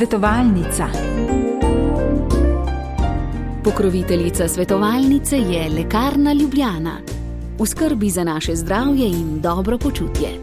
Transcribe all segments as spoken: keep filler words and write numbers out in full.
Svetovalnica. Pokroviteljica svetovalnice je Lekarna Ljubljana. V skrbi za naše zdravje in dobro počutje.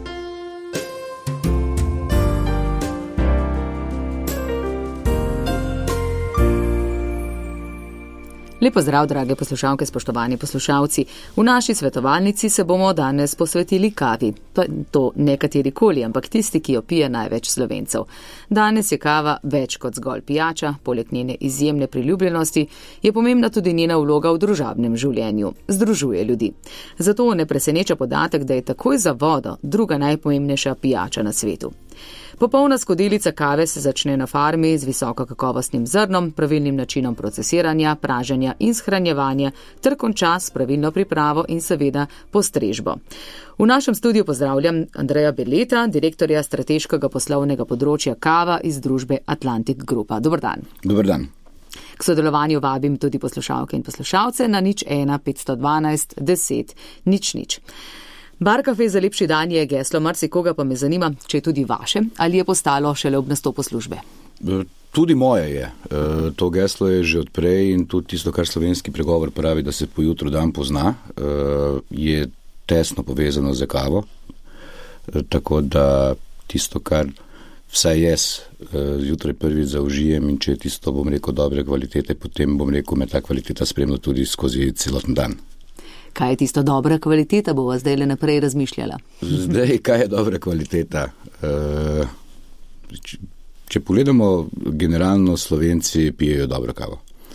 Lepo zdrav, drage poslušalke, spoštovani poslušalci. V naši svetovalnici se bomo danes posvetili kavi. Pa to ne katerikoli, ampak tisti, ki jo pije največ Slovencev. Danes je kava več kot zgolj pijača, poleg njene izjemne priljubljenosti je pomembna tudi njena vloga v družabnem življenju. Združuje ljudi. Zato ne preseneča podatek, da je takoj za vodo druga najpomembnejša pijača na svetu. Popolna skodelica kave se začne na farmi z visokokakovostnim zrnom, pravilnim načinom procesiranja, praženja in shranjevanja ter konča s pravilno pripravo in seveda postrežbo. V našem studiu pozdravljam Andreja Berleta, direktorja strateškega poslovnega področja kava iz družbe Atlantic Grupa. Dober dan. Dober dan. K sodelovanju vabim tudi poslušalke in poslušalce na nič ena petsto dvanajst deset nič nič. Bar kafe za lepši dan je geslo, marsikoga pa me zanima, če je tudi vaše, ali je postalo šele ob nastopu službe? Tudi moje je. To geslo je že odprej in tudi tisto, kar slovenski pregovor pravi, da se po jutru dan pozna, je tesno povezano z kavo. Tako da tisto, kar vsaj jaz zjutraj prvič zaužijem in če je tisto, bom rekel, dobre kvalitete, potem bom rekel, me ta kvaliteta spremlja tudi skozi celoten dan. Kaj je tisto dobra kvaliteta, bova zdaj le naprej razmišljala? Zdaj, kaj je dobra kvaliteta? Če pogledamo, generalno Slovenci pijejo dobro kavo.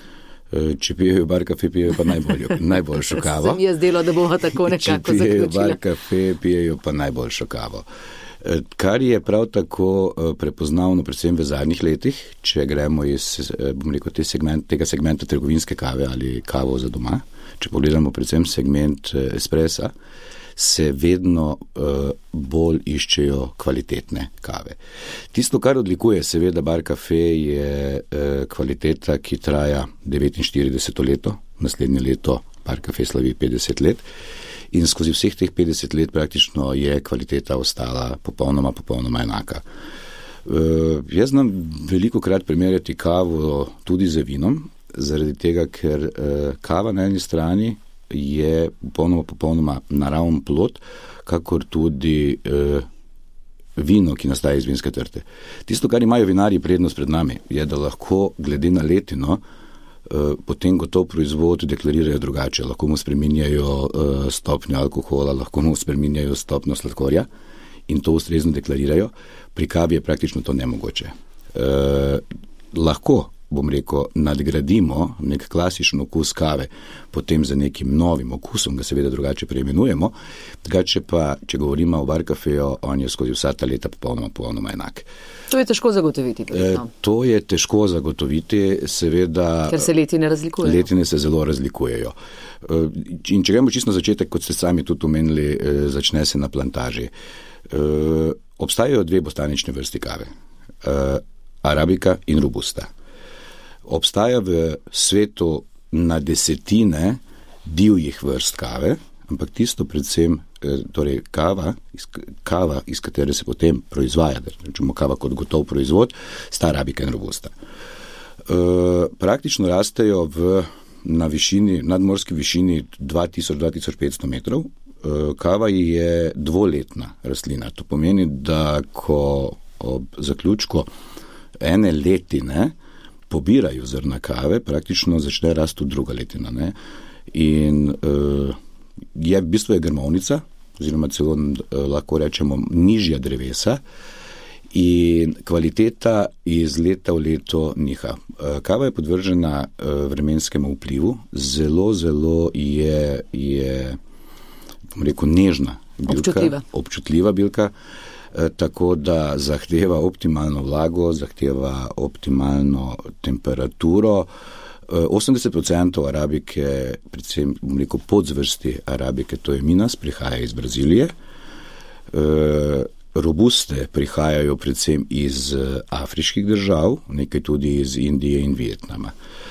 Če pijejo bar kafe, pijejo pa najbolj, najboljšo kavo. Se mi je zdelo, da bova tako nekako zaključila. Če pijejo bar kafe, pijejo pa najboljšo kavo. Kar je prav tako prepoznavno, predvsem v zadnjih letih, če gremo iz, bom rekel, te segment, tega segmenta trgovinske kave ali kavo za doma, če pogledamo predvsem segment espressa, se vedno uh, bolj iščejo kvalitetne kave. Tisto, kar odlikuje seveda bar kafe, je uh, kvaliteta, ki traja devetinštirideseto leto, naslednje leto bar kafe slavi petdeset let in skozi vseh teh petdeset let praktično je kvaliteta ostala popolnoma, popolnoma enaka. Uh, jaz znam veliko krat primerjati kavo tudi z vinom, zaradi tega, ker uh, kava na eni strani je popolnoma, popolnoma naravn plod, kakor tudi uh, vino, ki nastaja iz vinske trte. Tisto, kar imajo vinarji prednost pred nami, je, da lahko glede na letino uh, potem gotov proizvod deklarirajo drugače. Lahko mu spreminjajo uh, stopnjo alkohola, lahko mu spreminjajo stopnjo sladkorja in to ustrezno deklarirajo. Pri kavi je praktično to nemogoče. Uh, lahko bom rekel, nadgradimo nek klasičen okus kave, potem za nekim novim okusom, ga seveda drugače preimenujemo, drugače pa, če govorimo o bar kafeju, on je skozi vsa ta leta popolnoma, popolnoma enak. To je težko zagotoviti. E, to je težko zagotoviti, seveda. Ker se letine razlikujejo. Letine se zelo razlikujejo. E, in če gremo čisto na začetek, kot ste sami tudi omenili, e, začne se na plantaži. E, obstajajo dve botanične vrsti kave. E, Arabika in Robusta. Obstaja v svetu na desetine divjih vrst kave, ampak tisto predvsem, torej kava, iz, kava, iz katere se potem proizvaja, da rečemo kava kot gotov proizvod, sta Arabika in Robusta. E, praktično rastejo v, na višini, nadmorski višini dva tisoč do dva tisoč petsto metrov. E, kava je dvoletna rastlina. To pomeni, da ko ob zaključku ene letine pobirajo zrna kave, praktično začne rasti druga letina. Ne? In uh, je v bistvu je grmovnica, oziroma celo uh, lahko rečemo nižja drevesa in kvaliteta iz leta v leto niha. Uh, kava je podvržena uh, vremenskemu vplivu, zelo, zelo je, je bom rekel, nežna bilka, občutljiva, občutljiva bilka, tako da zahteva optimalno vlago, zahteva optimalno temperaturo. osemdeset procentov arabike, predvsem bom rekel podzvrsti arabike, to je Minas, prihaja iz Brazilije. Robuste prihajajo predvsem iz afriških držav, nekaj tudi iz Indije in Vietnama.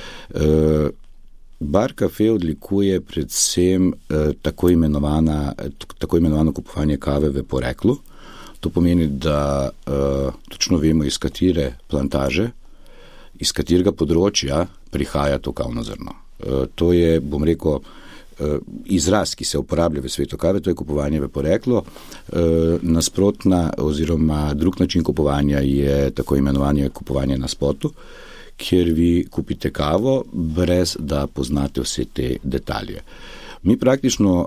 Bar kafe odlikuje predvsem tako imenovana, tako imenovano kupovanje kave v poreklu. To pomeni, da uh, točno vemo, iz katere plantaže iz katerega področja prihaja to kavno zrno. To je, bom rekel, izraz, ki se uporablja v svetu kave, to je kupovanje v poreklo. Nasprotna oziroma drug način kupovanja je tako imenovanje kupovanje na spotu, kjer vi kupite kavo, brez da poznate vse te detalje. Mi praktično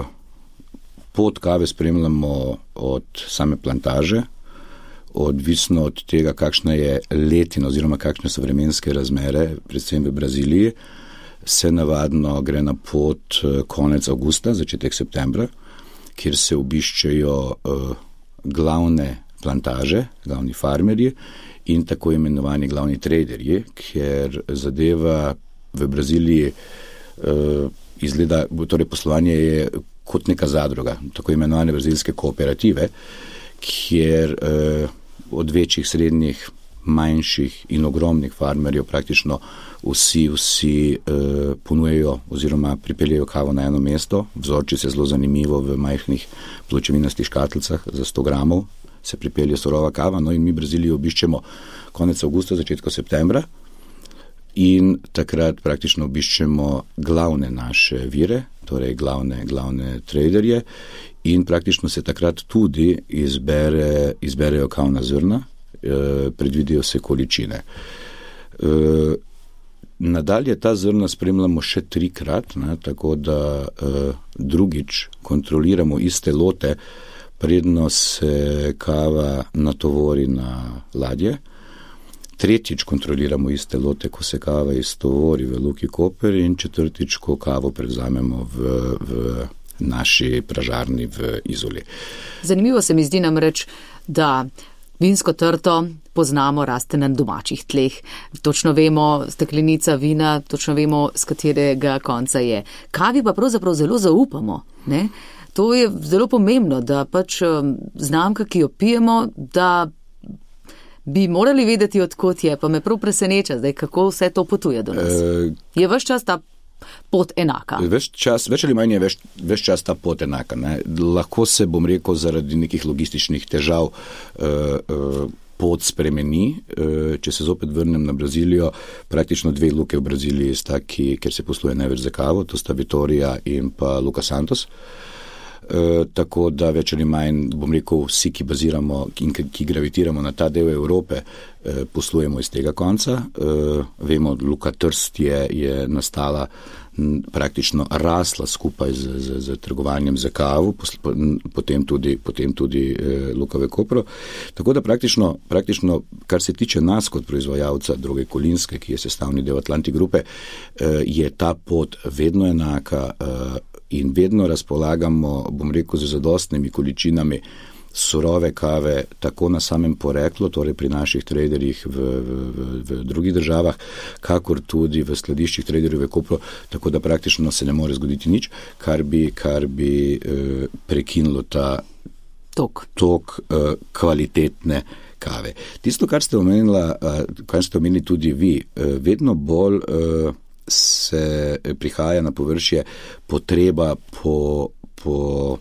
pot kave spremljamo od same plantaže, odvisno od tega, kakšna je letina oziroma kakšne so vremenske razmere, predvsem v Braziliji, se navadno gre na pot konec avgusta, začetek septembra, kjer se obiščejo uh, glavne plantaže, glavni farmerji in tako imenovani glavni traderji, ker zadeva v Braziliji uh, izgleda, torej poslovanje je kot neka zadruga, tako imenovane brazilske kooperative, kjer uh, od večjih, srednjih, manjših in ogromnih farmerjev praktično vsi, vsi uh, ponujejo oziroma pripeljejo kavo na eno mesto. Vzorči se zelo zanimivo v majhnih pločevinastih škatlicah za sto gramov se pripelje surova kava, no in mi Brazilijo obiščemo konec avgusta, začetku septembra in takrat praktično obiščemo glavne naše vire, torej glavne, glavne traderje in praktično se takrat tudi izbere, izberejo kavna zrna, eh, predvidijo se količine. Eh, nadalje ta zrna spremljamo še trikrat, ne, tako da eh, drugič kontroliramo iste lote, predno se kava natovori na ladje. Tretjič kontroliramo iste lote, ko se kava istovori v Luki Koper in četrtič, ko kavo prevzamemo v, v naši pražarni v Izoli. Zanimivo se mi zdi namreč, da vinsko trto poznamo, raste na domačih tleh. Točno vemo, steklenica vina, točno vemo, z katerega konca je. Kavi pa pravzaprav zelo zaupamo, ne? To je zelo pomembno, da pač znamka, ki jo pijemo, da bi morali vedeti, odkot je, pa me prav preseneča, zdaj, kako vse to potuje do nas. E, je ves čas ta pot enaka? Ves čas, več ali manj je ves, ves čas ta pot enaka. Ne? Lahko se, bom rekel, zaradi nekih logističnih težav uh, uh, pot spremeni. Uh, če se zopet vrnem na Brazilijo, praktično dve luke v Braziliji sta, ki, kjer se posluje največ za kavo, to sta Vitória in pa Lucas Santos. Uh, tako da več ali manj, bom rekel, vsi, ki baziramo in ki, ki gravitiramo na ta del Evrope, uh, poslujemo iz tega konca. Uh, vemo, Luka Trst je, je nastala, m, praktično rasla skupaj z, z, z trgovanjem za kavo, posl, potem tudi, potem tudi uh, Luka v Kopru. Tako da praktično, praktično, kar se tiče nas kot proizvajalca Droge Kolinske, ki je sestavni del Atlantic grupe, uh, je ta pot vedno enaka, uh, in vedno razpolagamo, bom rekel, z zadostnimi količinami surove kave, tako na samem poreklu, torej pri naših traderjih v, v, v, v drugih državah, kakor tudi v skladiščih traderjev v Kopru, tako da praktično se ne more zgoditi nič, kar bi, kar bi eh, prekinilo ta tok, tok eh, kvalitetne kave. Tisto, kar ste omenila, eh, kar ste omenili tudi vi, eh, vedno bolj eh, se prihaja na površje potreba po, po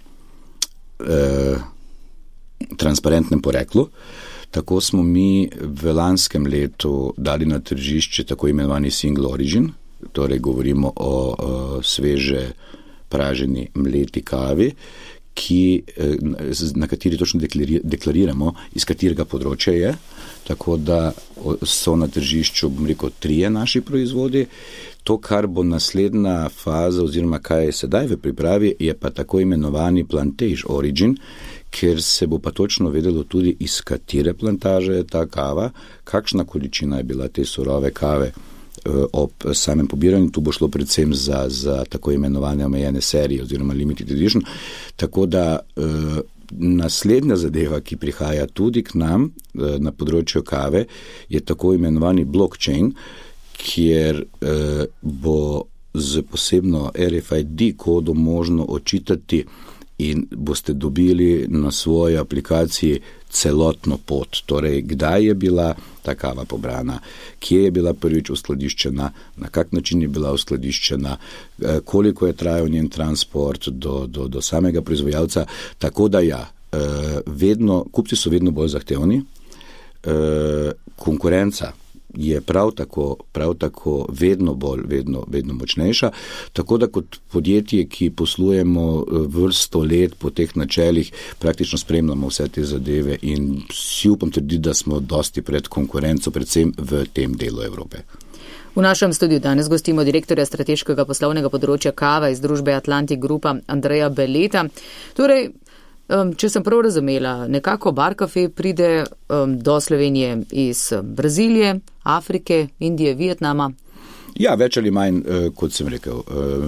eh, transparentnem poreklu. Tako smo mi v lanskem letu dali na tržišče tako imenovani single origin, torej govorimo o, o sveže praženi mleti kavi, ki, na kateri točno deklariramo, iz katerega področja je, tako da so na tržišču, bom rekel, trije naši proizvodi. To, kar bo naslednja faza oziroma kaj je sedaj v pripravi, je pa tako imenovani plantage origin, ker se bo pa točno vedelo tudi, iz katere plantaže je ta kava, kakšna količina je bila te surove kave ob samem pobiranju. Tu bo šlo predvsem za, za tako imenovane omejene serije oziroma limited edition. Tako da eh, naslednja zadeva, ki prihaja tudi k nam eh, na področju kave, je tako imenovani blockchain, kjer eh, bo z posebno R F I D kodo možno očitati in boste dobili na svoji aplikaciji celotno pot. Torej, kdaj je bila ta kava pobrana, kje je bila prvič uskladiščena, na kak način je bila uskladiščena, koliko je trajal njen transport do, do, do samega proizvajalca. Tako da ja, vedno, kupci so vedno bolj zahtevni, konkurenca je prav tako, prav tako vedno bolj, vedno, vedno močnejša. Tako da kot podjetje, ki poslujemo vrsto let po teh načelih, praktično spremljamo vse te zadeve in si upam trditi, da smo dosti pred konkurenco, predvsem v tem delu Evrope. V našem studiu danes gostimo direktorja strateškega poslovnega področja kava iz družbe Atlantic Grupa Andreja Beleta. Torej, če sem prav razumela, nekako Bar Café pride do Slovenije iz Brazilije, Afrike, Indije, Vietnama. Ja, več ali manj, kot sem rekel,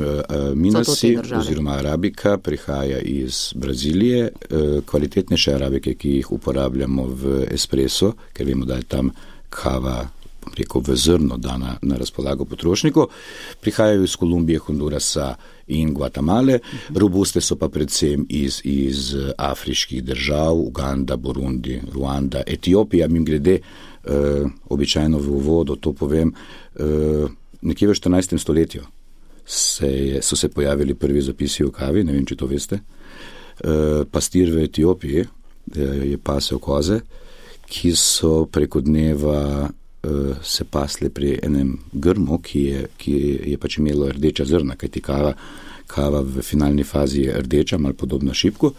Minasi oziroma arabika prihaja iz Brazilije, kvalitetnejše arabike, ki jih uporabljamo v espresso, ker vemo, da je tam kava rekel, v zrno dana na razpolago potrošniku, prihajajo iz Kolumbije, Hondurasa in Guatemale, robuste so pa predvsem iz, iz afriških držav, Uganda, Burundi, Ruanda, Etiopija, mim grede, eh, običajno v uvodu, to povem, eh, nekje v štirinajstem stoletju se je, so se pojavili prvi zapisi o kavi, ne vem, če to veste, eh, pastir v Etiopiji eh, je pasel koze, ki so preko dneva se pasle pri enem grmu, ki je, ki je pač imelo rdeča zrna, kajti kava, kava v finalni fazi je rdeča, malo podobna šipku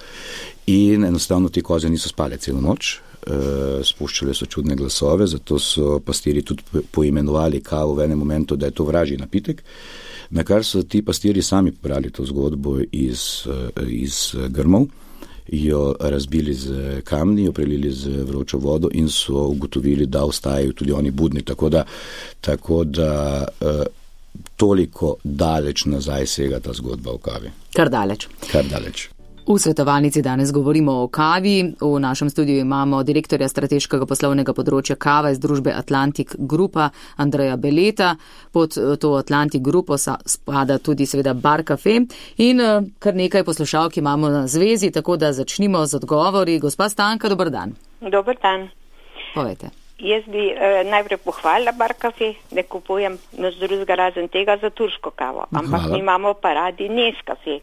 in enostavno te koze niso spale celo noč, spuščale so čudne glasove, zato so pastiri tudi poimenovali kavo v enem momentu, da je to vražji napitek, na kar so ti pastiri sami pobrali to zgodbo iz, iz grmov, jo razbili z kamni, jo prelili z vročo vodo in so ugotovili, da ostajajo tudi oni budni. Tako da, tako da uh, toliko daleč nazaj sega ta zgodba o kavi. Kar daleč. Kar daleč. V svetovalnici danes govorimo o kavi. V našem studiu imamo direktorja strateškega poslovnega področja kava iz družbe Atlantic Grupa Andreja Beleta. Pod to Atlantic Grupo spada tudi seveda Bar Café in kar nekaj poslušalk imamo na zvezi, tako da začnimo z odgovori. Gospa Stanka, dober dan. Dober dan. Povejte. Jaz bi eh, najprej pohvalila Bar Café, ne kupujem nič drugega razen tega za turško kavo, ampak mi imamo pa radi Nescafé.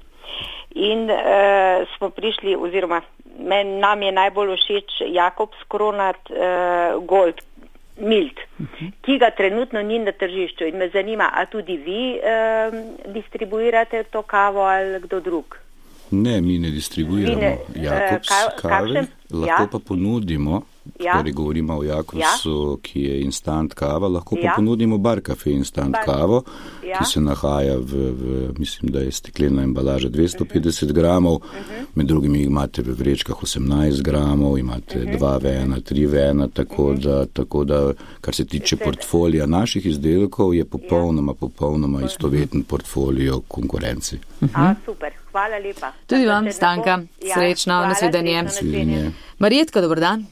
In uh, smo prišli, oziroma men, nam je najbolj všeč Jakobs Kronat uh, Gold Mild, uh-huh. ki ga trenutno ni na tržišču. In me zanima, a tudi vi uh, distribuirate to kavo ali kdo drug? Ne, mi ne distribuiramo ne, Jakobs uh, ka, kave, lahko ja? pa ponudimo, ja? torej govorimo o Jakobsu, ja? ki je instant kava, lahko pa ja? ponudimo Bar Café instant bar. kavo, ja? ki se nahaja v, v, mislim, da je steklena embalaža dvesto petdeset gramov, uh-huh. med drugimi imate v vrečkah osemnajst gramov, imate uh-huh. dva v ena, tri v ena, tako, uh-huh. da, tako da, kar se tiče portfolija naših izdelkov, je popolnoma, popolnoma istoveten portfolio konkurenci. Uh-huh. A, super, hvala lepa. Tudi vam, Stanka, ja, srečno, nasvidenje. Marjetka, dober dan.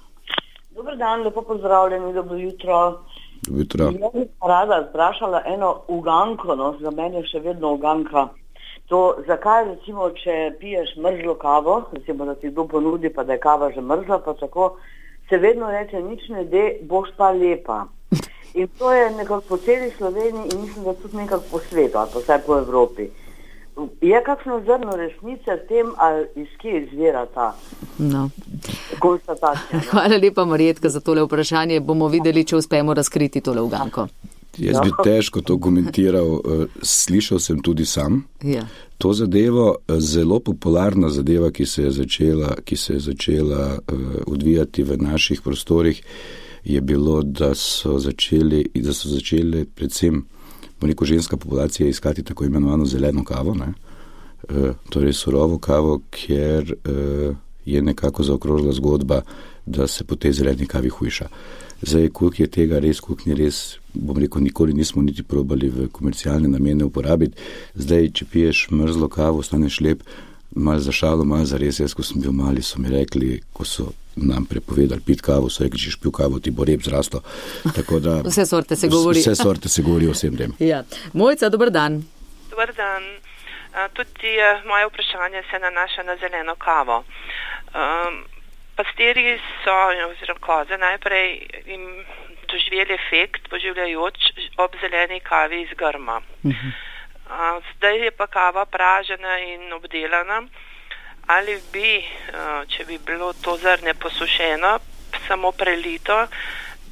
Dober dan, lepo pozdravljeni, dobro jutro. Dobro jutro. Jaz bi rada zprašala eno uganko, no, za mene še vedno uganka. To, zakaj recimo, če piješ mrzlo kavo, recimo, da ti kdo ponudi, pa da je kava že mrzla, pa tako, se vedno reče, nič ne de, boš pa lepa. In to je nekako po celi Sloveniji in mislim, da tudi nekako po svetu, ali pa vsaj po Evropi. Je kakšno zrno resnice v tem, ali iz kje izvira ta no. konstatacija? No? Hvala lepa, Marjetka, za tole vprašanje. Bomo videli, če uspemo razkriti tole uganko. Jaz bi težko to komentiral. Slišal sem tudi sam. Ja. To zadevo, zelo popularna zadeva, ki se je začela, ki se je začela odvijati v naših prostorih, je bilo, da so začeli, da so začeli predvsem Moniko ženska populacija iskati tako imenovano zeleno kavo, ne? E, torej surovo kavo, ker e, je nekako zaokrožila zgodba, da se po tej zeleni kavi hujša. Zdaj, koliko je tega res, koliko ni res, bom rekel, nikoli nismo niti probali v komercialne namene uporabiti. Zdaj, če piješ mrzlo kavo, ostaneš lep, malo za šalo, malo za res. Jaz, ko sem bil mali, so mi rekli, ko so nam prepovedali piti kavo, so rekli, če špil kavo, ti bo rep zraslo. Tako da, vse sorte se govori. Vse sorte se govori o vsem tem. Ja. Mojca, dober dan. Dober dan. Uh, tudi uh, moje vprašanje se nanaša na zeleno kavo. Um, pastiri so, oziroma koze, najprej jim doživeli efekt poživljajoč ob zeleni kavi iz grma. Uh-huh. Uh, zdaj je pa kava pražena in obdelana. Ali bi, če bi bilo to zrnje posušeno, samo prelito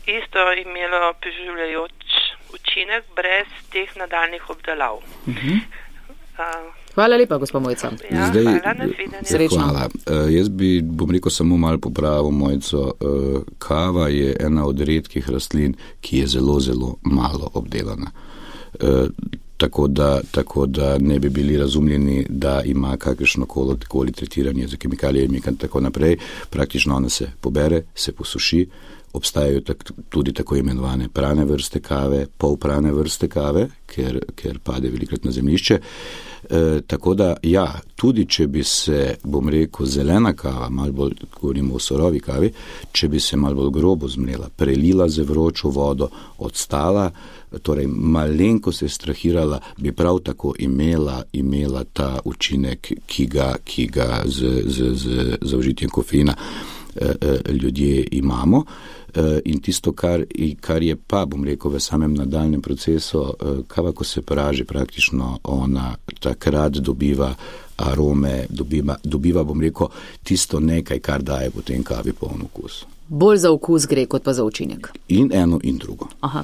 isto imelo preživljajoč učinek brez teh nadaljnih obdelav. Uh-huh. Uh, Hvala lepa, gospod Mojca. Ja, Zdaj, hvala, nasvidenje. Srečno. Hvala. Uh, jaz bi, bom rekel, samo malo popravil Mojco. Uh, kava je ena od redkih rastlin, ki je zelo, zelo malo obdelana. Uh, tako, da, tako da ne bi bili razumljeni, da ima kakršno koli tretiranje za kemikalijami in tako naprej. Praktično ona se pobere, se posuši. Obstajajo tak, tudi tako imenovane prane vrste kave, polprane vrste kave, ker, ker pade velikrat na zemljišče. E, tako da, ja, tudi če bi se, bom rekel, zelena kava, malo bolj govorimo o surovi kavi, če bi se malo bolj grobo zmlela, prelila z vročo vodo, odstala, torej malenko se strahirala, bi prav tako imela, imela ta učinek, ki ga, ki ga z, z, z zaužitjem kofeina e, e, ljudje imamo. In tisto, kar, kar je pa, bom rekel, v samem nadaljnem procesu, kava, ko se praži, praktično ona takrat dobiva arome, dobiva, dobiva, bom rekel, tisto nekaj, kar daje potem kavi poln okus. Bolj za okus gre, kot pa za učinek. In eno in drugo. Aha.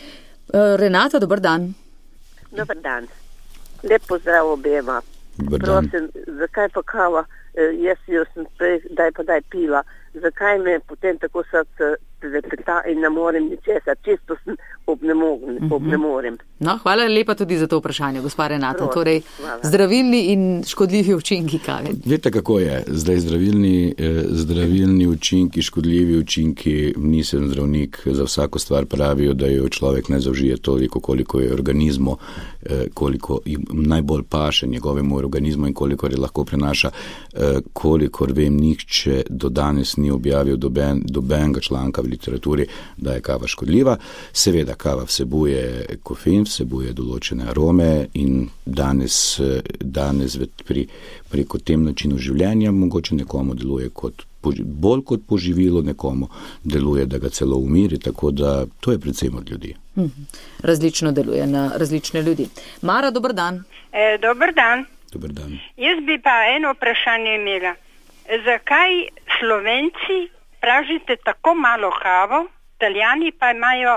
Renata, dober dan. Dober dan. Lep pozdrav obema. Dober dan. Prosim, zakaj pa kava? Jaz jo sem prej, daj pa daj pila. Zakaj me potem tako srce trepeta in ne morem ničesar, čisto sem obnemoglen, uh-huh. obnemorem. No, hvala lepa tudi za to vprašanje, gospa Renata. Torej, zdravilni in škodljivi učinki kave. Veste, kako je? Zdaj zdravilni, eh, zdravilni učinki, škodljivi učinki, nisem zdravnik, za vsako stvar pravijo, da jo človek ne zaužije toliko, koliko je organizmu, eh, koliko najbolj paše njegovemu organizmu in koliko je lahko prenaša. Eh, kolikor vem, nihče do danes ni objavil doben, dobenega članka v literaturi, da je kava škodljiva. Seveda, kava vsebuje kofein, vsebuje določene arome in danes, danes pri, preko tem načinu življenja mogoče nekomu deluje kot, bolj kot poživilo, nekomu deluje, da ga celo umiri, tako da to je predvsem od ljudi. Različno deluje na različne ljudi. Mara, dober dan. E, dober dan. Dober dan. Jaz bi pa eno vprašanje imela. Zakaj Slovenci pražite tako malo kavo, Italijani pa imajo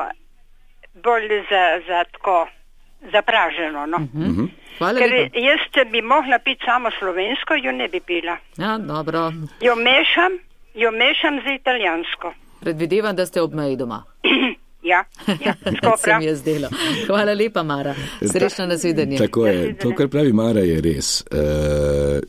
bolj za, za tako zapraženo, no? Uh-huh. Hvala Ker lepa. jaz, če bi mogla piti samo slovensko, jo ne bi pila. Ja, dobro. Jo mešam, jo mešam z italijansko. Predvidevam, da ste ob meji doma. Ja, ja, se mi je zdelo. Hvala lepa, Mara. Srečno nasvidenje. Tako je. To, kar pravi Mara, je res. Uh,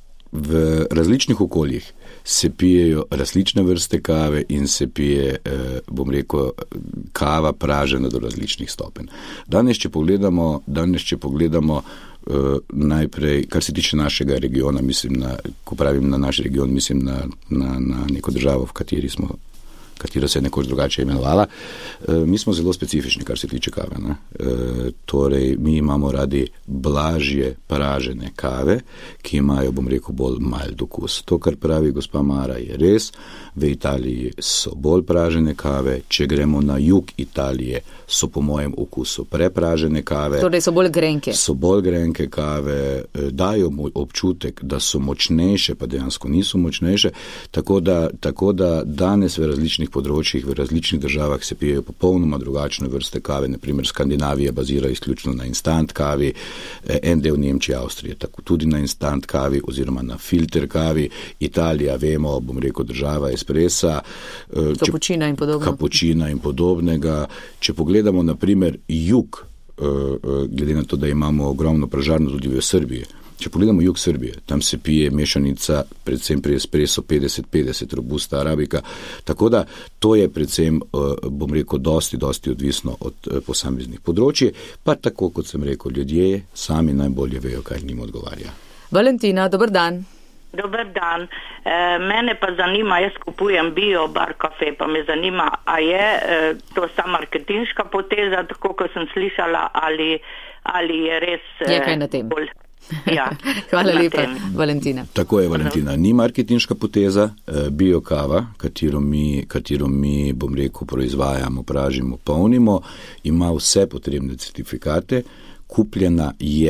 v različnih okoljih se pijejo različne vrste kave in se pije, eh, bom rekel, kava pražena do različnih stopenj. Danes, če pogledamo, danes, če pogledamo eh, najprej, kar se tiče našega regiona, mislim na, ko pravim na naš region, mislim na, na, na neko državo, v kateri smo, katera se je nekoč drugače imenovala. E, mi smo zelo specifični, kar se tiče kave. Ne? E, torej, mi imamo radi blažje pražene kave, ki imajo, bom rekel, bolj mild okus. To, kar pravi gospa Mara, je res. V Italiji so bolj pražene kave. Če gremo na jug Italije, so po mojem okusu prepražene kave. Torej so bolj grenke. So bolj grenke kave, dajo mu občutek, da so močnejše, pa dejansko niso močnejše. Tako da, tako da danes v različnih področjih, v različnih državah se pijejo popolnoma drugačne vrste kave. Naprimer, Skandinavija bazira izključno na instant kavi, en del Nemčije, Avstrije, tako tudi na instant kavi oziroma na filter kavi. Italija, vemo, bom rekel, država espressa. Kapučina in podobno. Kapučina in podobnega. Če pogledamo, naprimer, jug, glede na to, da imamo ogromno pražarno tudi v Srbiji. Če pogledamo jug Srbije, tam se pije mešanica, predvsem pri espresso petdeset petdeset, robusta arabika, tako da to je predvsem, bom rekel, dosti, dosti odvisno od posameznih področji, pa tako, kot sem rekel, ljudje sami najbolje vejo, kaj njim odgovarja. Valentina, dober dan. Dober dan. E, mene pa zanima, jaz kupujem bio bar kafe, pa me zanima, a je e, to sama marketinška poteza, tako kot sem slišala, ali, ali je res... Je kaj na tem? Bolj... Ja, hvala lepa, Valentina. Tako je, Valentina. Ni marketinška poteza, bio kava, katero mi, katero mi, bom rekel, proizvajamo, pražimo, polnimo, ima vse potrebne certifikate, kupljena je,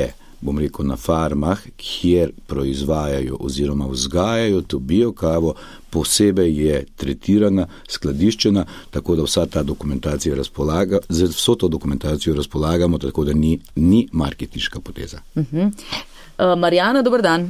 bom rekel, na farmah, kjer proizvajajo oziroma vzgajajo to biokavo, posebej je tretirana, skladiščena, tako da vsa ta dokumentacija razpolaga, z vso to dokumentacijo razpolagamo, tako da ni, ni marketinška poteza. Uh-huh. Uh, Marjana, dober dan.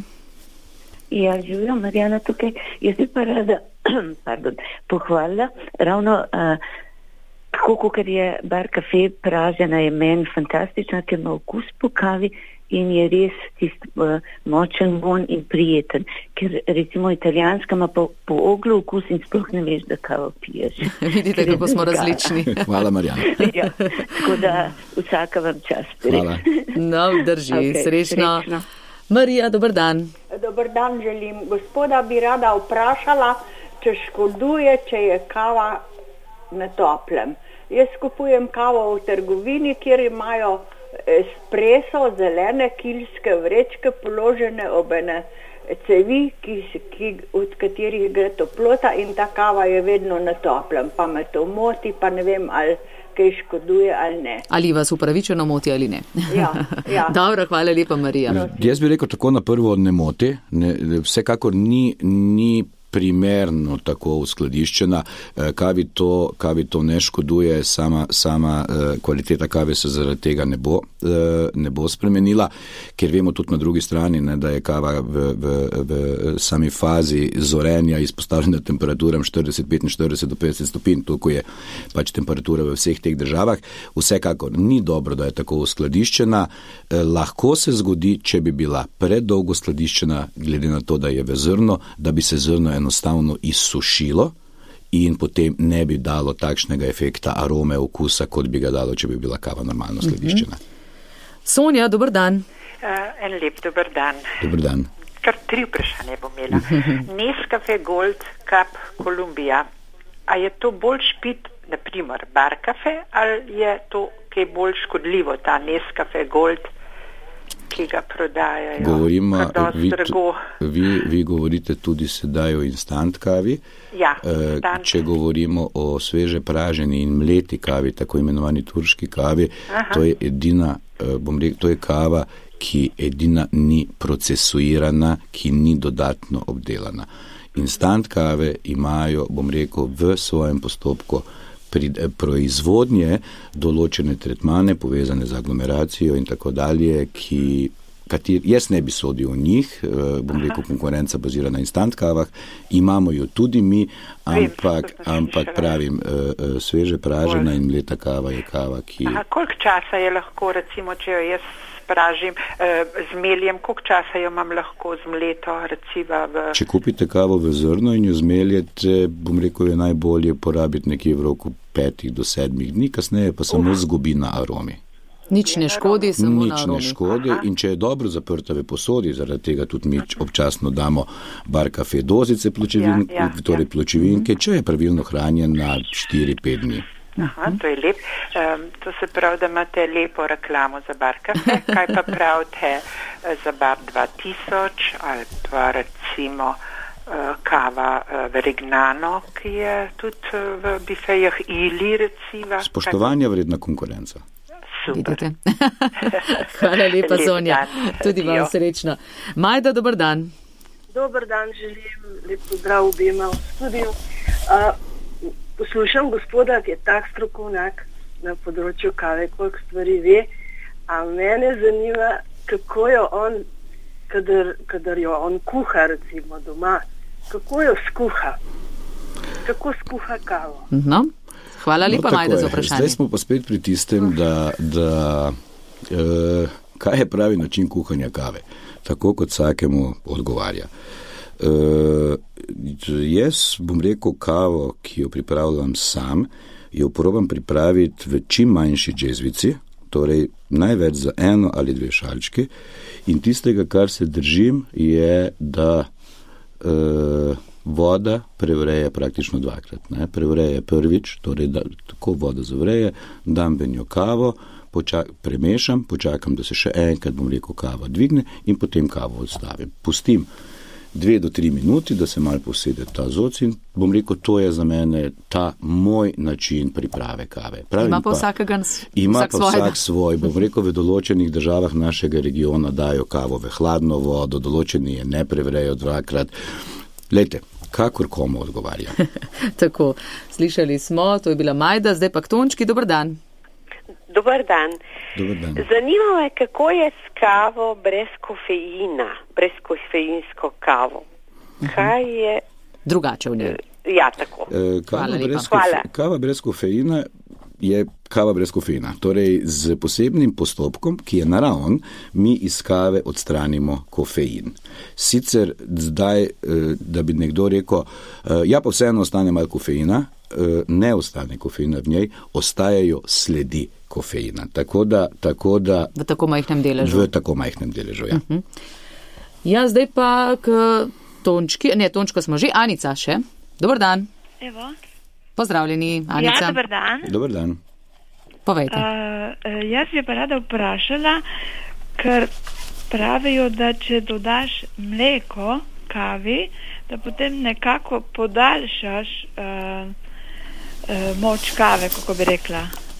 Ja, živim, Marjana tukaj. Jaz bi pa rada pardon, pohvalila ravno uh, tako, kot je bar kafe pražena, je meni fantastična, ker ima okus po kavi in je res tist uh, močen von in prijeten. Ker recimo italijanska ima po, po oglu okus in sploh ne veš, da kavo piješ. Vidite, kako smo različni. Hvala, Marjana. Ja, tako da vsaka vam čast. Hvala. No, drži, okay, srečno. srečno. Marija, dober dan. Dober dan želim. Gospoda bi rada vprašala, če škoduje, če je kava na toplem. Jaz kupujem kavo v trgovini, kjer imajo espresso, zelene kilske vrečke položene ob ene cevi, ki, ki, od katerih gre toplota in ta kava je vedno na toplem. Pa me to moti, pa ne vem, ali kaj škoduje ali ne. Ali vas upravičeno moti ali ne. Ja, ja. Dobro, hvala lepa, Marija. Jaz bi rekel tako na prvo ne moti, ne, vsekakor ni, ni primerno tako uskladiščena, kavi to, kavi to ne škoduje, sama, sama kvaliteta kave se zaradi tega ne bo, ne bo spremenila, ker vemo tudi na drugi strani, ne, da je kava v, v, v sami fazi zorenja izpostavljena temperaturam štirideset, petinštirideset do petdeset stopinj, toliko je pač temperatura v vseh teh državah. Vsekakor ni dobro, da je tako uskladiščena. Lahko se zgodi, če bi bila predolgo skladiščena, glede na to, da je v zrno, da bi se zrno enostavno izsušilo in potem ne bi dalo takšnega efekta arome, okusa, kot bi ga dalo, če bi bila kava normalno skladiščena. Mm-hmm. Sonja, dober dan. Uh, en lep dober dan. Dober dan. Kar tri vprašanje bom imela. Nescafe Gold Cup Columbia. A je to bolj špit, na primer, bar kafe, ali je to kaj bolj škodljivo, ta Nescafe Gold, ki ga prodajajo? Govorimo, vi, vi, vi govorite tudi sedaj o instant kavi. Ja, instant. Če govorimo o sveže praženi in mleti kavi, tako imenovani turški kavi, Aha. to je edina, bom rekel, to je kava, ki edina ni procesuirana, ki ni dodatno obdelana. Instant kave imajo, bom rekel, v svojem postopku pri proizvodnje določene tretmane povezane z aglomeracijo in tako dalje, ki, kater, jaz ne bi sodil o njih, bom rekel, konkurenca bazira na instant kavah, imamo jo tudi mi, ampak, ampak pravim, sveže pražena in mleta kava je kava, ki... Aha, koliko časa je lahko, recimo, če jo jaz pražim z meljem, koliko časa jo imam lahko z mleto, recimo v... Če kupite kavo v zrno in jo zmeljete, bom rekel, je najbolje porabiti nekje v roku petih do sedmih dni, kasneje pa samo zgubi na aromi. Nič ne škodi, samo Nič na aromi. Nič ne škodi. Aha. In če je dobro zaprta v posodi, zaradi tega tudi mi občasno damo bar kafe dozice pločevin, ja, ja, torej ja. pločevinke, če je pravilno hranjen na štiri pet dni. Aha, to je lep. Um, to se pravi, da imate lepo reklamo za bar kafe. Kaj pa pravite za bar dva tisoč ali pa recimo uh, kava uh, Verignano, ki je tudi uh, v bifejah ili recimo. Spoštovanja vredna konkurenca. Vidite. Hvala lepa, Sonja. Tudi vam srečno. Majda, dober dan. Dober dan, želim lep pozdrav obema v studiu. Uh, Poslušam gospoda, ki je tak strokovnjak na področju kave, koliko stvari ve, a mene zanima, kako jo on, kadar, kadar jo on kuha, recimo doma, kako jo skuha, kako skuha kavo. No, hvala lepa, no, Majda, za vprašanje. Zdaj smo pa spet pri tistem, da, da uh, kaj je pravi način kuhanja kave, tako kot vsakemu odgovarja. Uh, jaz bom rekel kavo, ki jo pripravljam sam, jo probam pripraviti v čim manjši džezvici, torej največ za eno ali dve šalčki, in tistega, kar se držim, je, da uh, voda prevreje praktično dvakrat. Ne? Prevreje prvič, torej da tako voda zavreje, dam v njo kavo, počak, premešam, počakam, da se še enkrat, bom rekel, kava dvigne in potem kavo odstavim. Pustim dve do tri minuti, da se malo posede ta zoc in bom rekel, to je za mene ta moj način priprave kave. Pravim ima pa pa, vsakega ima vsak pa svoj, vsak svoj, bom rekel, v določenih državah našega regiona dajo kavo v hladno vodo, določeni je ne prevrejo dvakrat. Lejte, kakor komu odgovarja. Tako, slišali smo, to je bila Majda, zdaj pa k Tončki, dober dan. Dobar dan. Dobar dan. Zanima me, kako je s kavo brez kofeina, brez kofeinsko kavo. Kaj je... Drugače v njej. Ja, tako. E, kava, Hvala lepa. brez kofe, kava brez kofeina je kava brez kofeina. Torej, z posebnim postopkom, ki je naraven, mi iz kave odstranimo kofein. Sicer zdaj, da bi nekdo rekel, ja, pa vseeno ostane malo kofeina, ne ostane kofeina v njej, ostajajo sledi kofeina. Tako da, tako da... V tako majhnem deležu. V tako majhnem deležu, ja. Uh-huh. Ja, zdaj pa k Tončki, ne, Tončko smo že, Anica še. Dobar dan. Evo. Pozdravljeni, Anica. Ja, dobar dan. Dobar dan. Povejte. Uh, jaz bi pa rada vprašala, ker pravijo, da če dodaš mleko kavi, da potem nekako podaljšaš uh, uh, moč kave, kako bi rekla.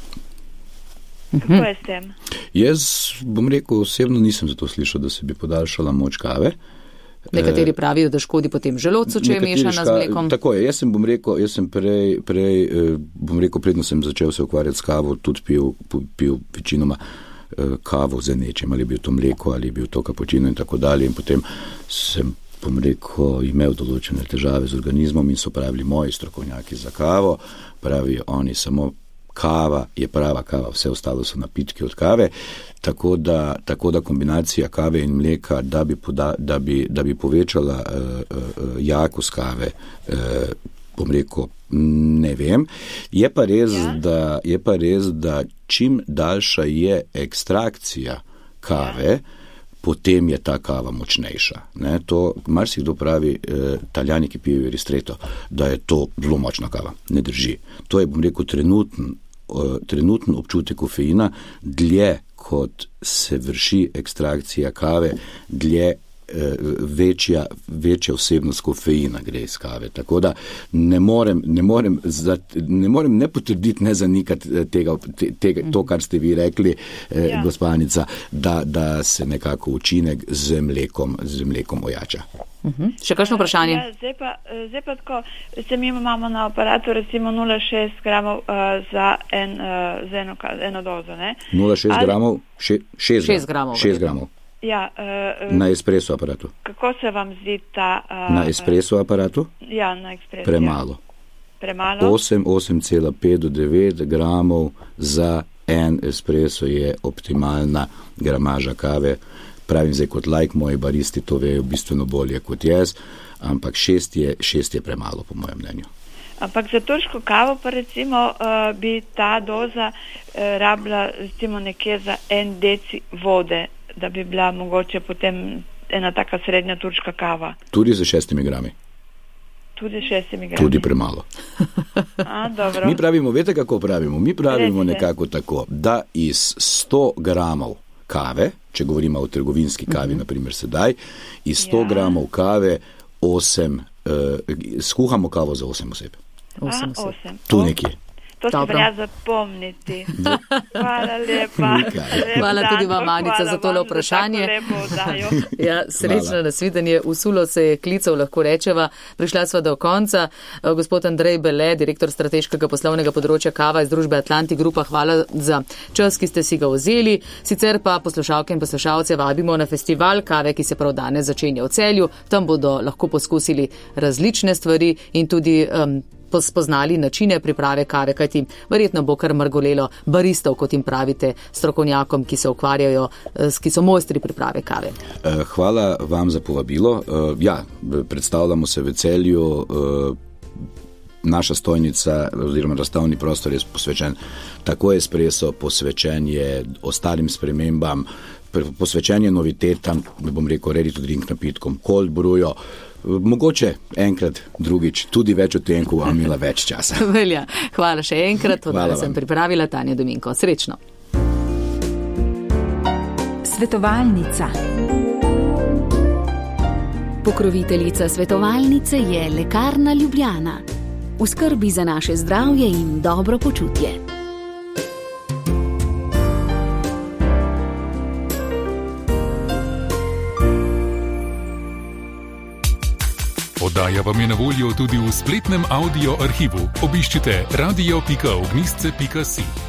Kako uh-huh. je s tem? Jaz bom rekel, osebno nisem zato slišal, da se bi podaljšala moč kave. Nekateri pravijo, da škodi potem želodcu, če je mešana z mlekom. Tako je, jaz sem, bom rekel, jaz sem prej, prej, bom rekel, predno sem začel se ukvarjati s kavo, tudi pil, pil večinoma kavo z nečem, ali je bil to mleko, ali je bil to kapučino in tako dalje. In potem sem, bom rekel, imel določene težave z organizmom in so pravili moji strokovnjaki za kavo, pravijo oni samo kava je prava kava, vse ostalo so napitki od kave, tako da, tako da kombinacija kave in mleka, da bi, poda, da bi, da bi povečala uh, uh, jakost kave, uh, bom rekel, ne vem. Je pa res, ja. da, je pa res, da čim daljša je ekstrakcija kave, potem je ta kava močnejša. Ne, to, marsikdo pravi, eh, Italijani, ki pijejo ristretto, da je to zelo močna kava. Ne drži. To je, bom rekel, trenuten, eh, trenuten občutek kofeina, dlje kot se vrši ekstrakcija kave, dlje Večja, večja vsebnost kofeina gre iz kave. Tako da ne morem ne, morem za, ne, morem ne potrditi, ne zanikati tega, tega, to, kar ste vi rekli, eh, ja. gospanica, da, da se nekako učinek z mlekom, z mlekom ojača. Uh-huh. Še kakšno vprašanje? Ja, zdaj, pa, zdaj pa tako, se mi imamo na aparatu recimo nula celih šest gramov uh, za, en, uh, za eno, eno dozo. Ne? nula celih šest Ali... gramov? Še, šest, šest gramov. šest gramov. Ja, uh, na espresso aparatu. Kako se vam zdi ta... Uh, na espresso aparatu? Ja, na espresso. Premalo. Ja. Premalo? osem, osem celih pet do devet gramov za en espresso je optimalna gramaža kave. Pravim zdaj kot lajk, moji baristi to vejo bistveno bolje kot jaz, ampak šest je, šest je premalo, po mojem mnenju. Ampak za turško kavo pa recimo uh, bi ta doza uh, rabila recimo nekje za en deci vode, da bi bila mogoče potem ena taka srednja turška kava. Tudi za šestimi grami. Tudi šestimi grami. Tudi premalo. A, dobro. Mi pravimo, veste kako pravimo? Mi pravimo Recite. nekako tako, da iz sto gramov kave, če govorimo o trgovinski kavi, uh-huh. naprimer sedaj, iz sto ja. gramov kave osem, uh, skuhamo kavo za osem oseb. osem oseb. osem. Tu nekje. To se velja zapomniti. Hvala lepa. Hvala tudi vam, Anica, za tole vprašanje. Ja, srečno nasvidenje. Usulo se je klical, lahko rečeva. Prišla sva do konca. Gospod Andrej Bele, direktor strateškega poslovnega področja kava iz družbe Atlantic Grupa, hvala za čas, ki ste si ga vzeli. Sicer pa poslušalke in poslušalce vabimo na festival kave, ki se prav danes začenja v Celju. Tam bodo lahko poskusili različne stvari in tudi um, spoznali načine priprave kave, kajti verjetno bo kar mrgolelo baristov, kot jim pravite, strokovnjakom, ki se ukvarjajo, ki so mojstri priprave kave. Hvala vam za povabilo. Ja, predstavljamo se v Celju. Naša stojnica oziroma razstavni prostor je posvečen tako espresso, posvečen je ostalim spremembam, posvečen je novitetam, bom rekel, ready to drink napitkom, cold brew. Mogoče enkrat, drugič, tudi več o tem, ko vam imela več časa. Velja. Hvala še enkrat, odala sem pripravila Tanja Dominko. Srečno. Svetovalnica. Pokroviteljica svetovalnice je Lekarna Ljubljana. V skrbi za naše zdravje in dobro počutje. Oddaja vam je na voljo tudi v spletnem audio arhivu. Obiščite radio pika ognjisce pika si.